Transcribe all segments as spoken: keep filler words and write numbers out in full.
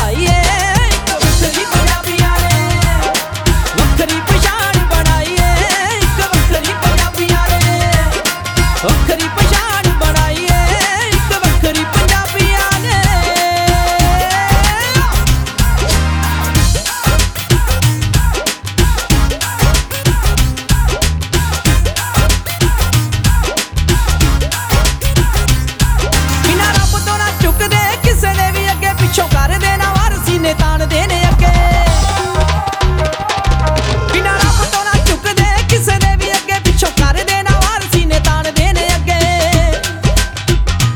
ਬਣਾਈਏ ਇੱਕ ਵੱਖਰੀ ਪੰਜਾਬੀਆਂ ਨੇ ਵੱਖਰੀ ਪਛਾਣ ਬਣਾਈਏ ਇੱਕ ਵੱਖਰੀ ਪੰਜਾਬੀਆਂ ਨੇ ਵੱਖਰੀ ਪਛਾਣ ਬਣਾਈਏ ਇੱਕ ਵੱਖਰੀ ਪੰਜਾਬੀਆਂ ਨੇ ਬਿਨਾਂ ਰੱਬ ਤੋਂ ਨਾ ਝੁਕਦੇ ਕਿਸੇ ਦੇ ਵੀ ਅੱਗੇ ਪਿੱਛੋਂ ਕਰਦੇ ਨਾ ਵਾਰਸੀ ਨੇ ਤਾਣਦੇ ਨੇ ਅੱਗੇ ਬਿਨਾਂ ਰੱਬ ਤੋਂ ਨਾ ਝੁਕਦੇ ਕਿਸੇ ਦੇ ਵੀ ਅੱਗੇ ਪਿੱਛੋਂ ਕਰਦੇ ਨਾ ਵਾਰਸੀ ਨੇ ਤਾਣਦੇ ਨੇ ਅੱਗੇ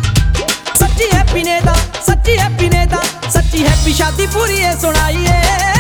ਸੱਚੀ ਹੈਪੀ ਨੇ ਤਾਂ ਸੱਚੀ ਹੈਪੀ ਨੇ ਤਾਂ ਸੱਚੀ ਹੈਪੀ ਸ਼ਾਦੀ ਪੂਰੀ ਏ ਸੁਣਾਈਏ